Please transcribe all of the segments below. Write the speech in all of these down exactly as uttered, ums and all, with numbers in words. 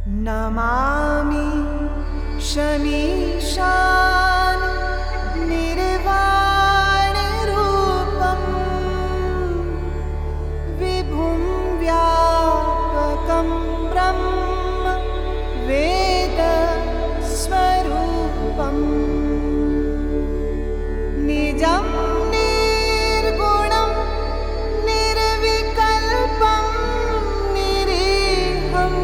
नमामि शमीशान निर्वाणरूपं विभुं व्यापकं ब्रह्म वेदस्वरूपम् निजं निर्गुणं निर्विकल्पं निरीहम्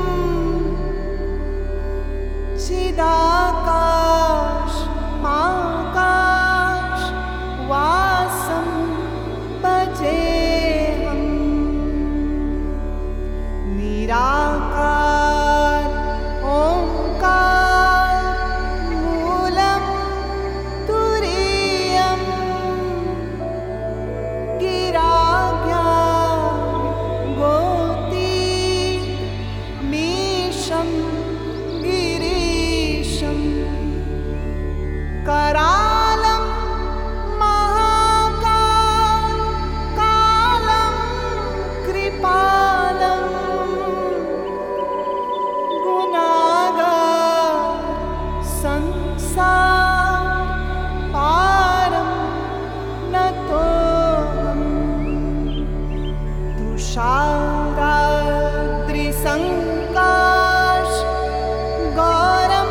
चिदाकाश माकाश वासं भजेऽहम् निराकार ओंकार मूलं तुरीयं गिराज्ञां गोतीमीशं गिरीशं करालं महाकाल कालं कृपालं गुणागार संसार पारं नतोऽहम् तुषाराद्रिसङ्काश गौरं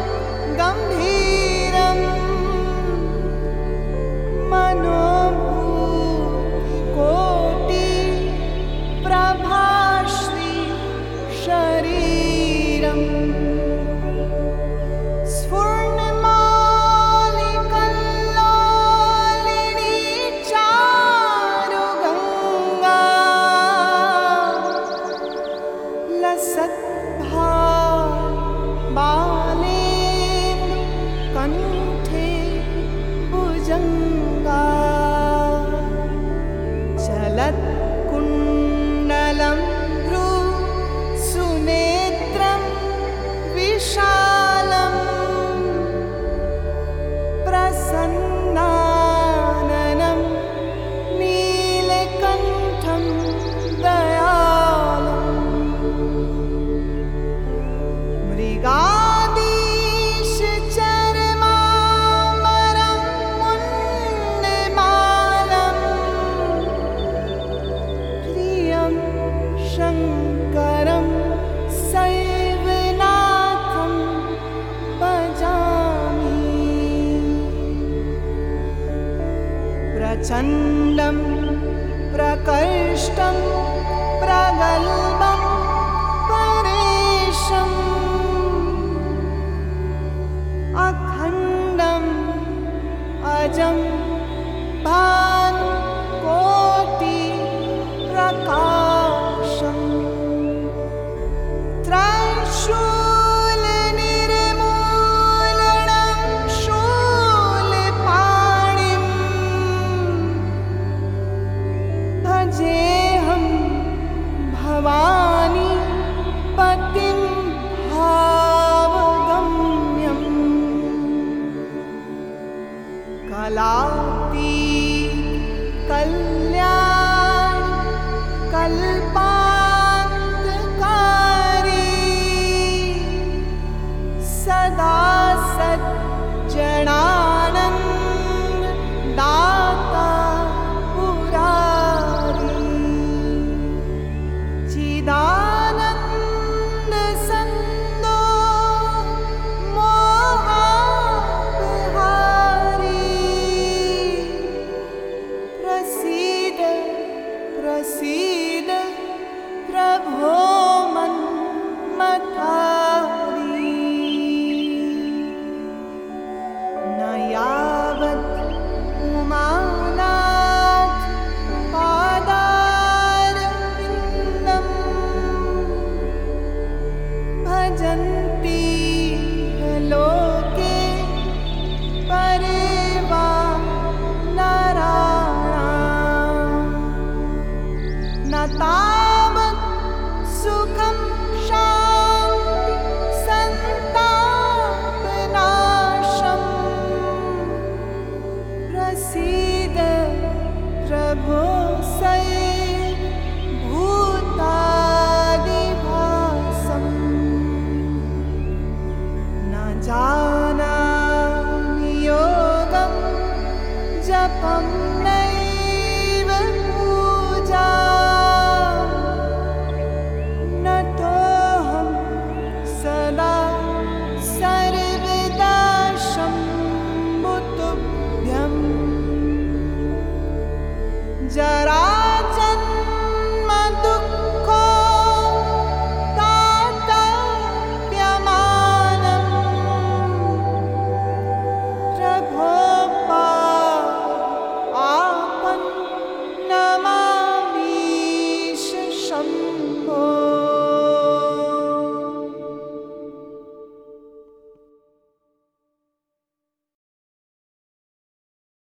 गम्भीरं मनोभूतिकोटि प्रभाश्री शरीरम् स्फुर्णमालिकल्लोलिनी चारुगङ्गा लसद्भाबालेन्दु कण्ठे भुजङ्गा चलत्कुण्डलं भ्रू सुनेत्रं विशालं प्रसन्नाननं नीलकण्ठं दयालम् मृगादीशचर्मामरं मुण्डमालं प्रियं शङ्करं शैवनाथं भजामि प्रचण्डं प्रकर्षं प्रगल्भं परेशम् अखण्डम् अजं भानुकोटि प्रकाशम् त्रैशूलनिर्मूलनं शूलपाणिं भजेऽहं भवानी पतिं भावगम्यम् कलातीत कल्याण कल्पान्तकारी सदा सज्जनानन्द दाता पुरारी चिदानन्द सन्दो मोहापहारी प्रसीद प्रसीद प्रभो मन्मथारी न यावत् उमानाथ पादारविन्दं भजन्ति लोके परेवा नराणाम् न तावत् सुखं शान्ति सन्तापनाशम् प्रसीद प्रभो सै भूतादिभासम् जरा